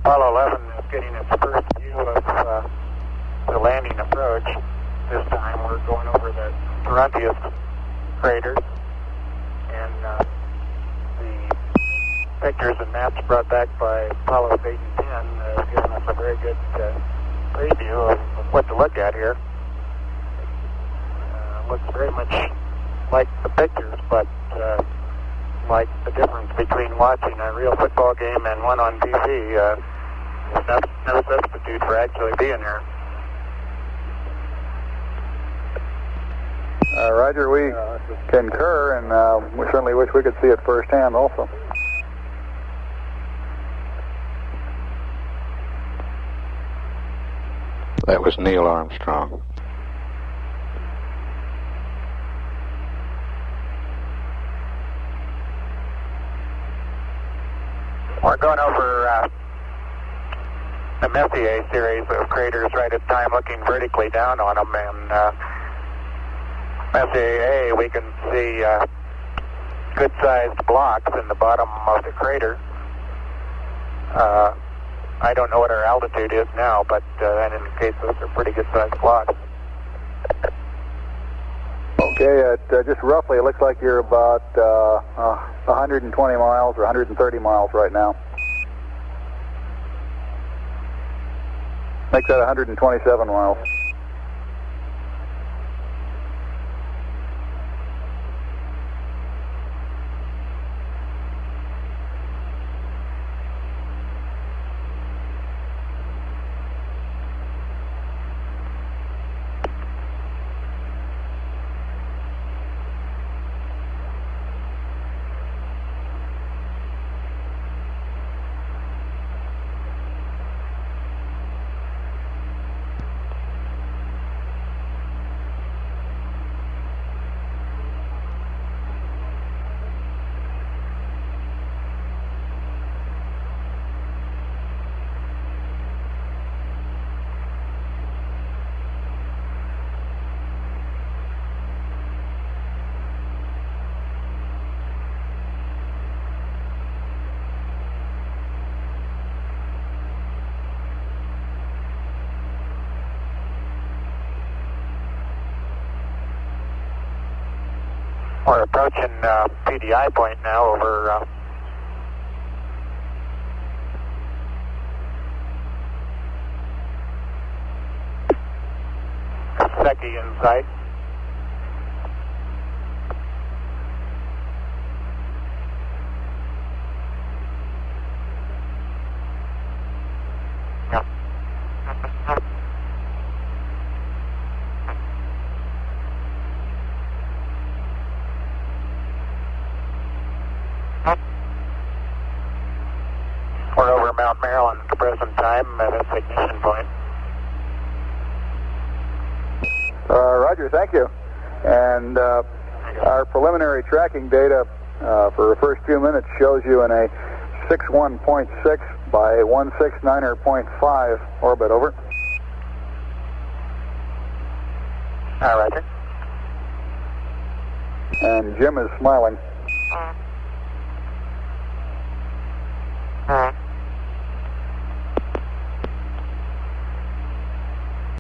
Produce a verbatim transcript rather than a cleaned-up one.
Apollo eleven is getting its first view of uh, the landing approach. This time we're going over the Taruntius craters, and uh, the pictures and maps brought back by Apollo eight and ten have given us a very good uh, preview of, of what to look at here. Uh, looks very much like the pictures, but uh, like the difference between watching a real football game and one on T V. Uh, there's no, no substitute for actually being here. Uh, Roger, we concur, and uh, we certainly wish we could see it firsthand also. That was Neil Armstrong. We're going over uh, the Messier series of craters right at time, looking vertically down on them, and uh, Messier A, we can see uh, good-sized blocks in the bottom of the crater. Uh, I don't know what our altitude is now, but uh, that indicates those are pretty good-sized blocks. Okay, uh, uh, just roughly, it looks like you're about uh, uh, one hundred twenty miles or one hundred thirty miles right now. Makes that one hundred twenty-seven miles. We're approaching uh, P D I point now over uh, Secchi in sight. We're over Mount Maryland at the present time at its ignition point. Uh, Roger, thank you. And uh, our preliminary tracking data uh, for the first few minutes shows you in a sixty-one point six by one sixty-niner point five orbit, over. All right, Roger. And Jim is smiling. Uh.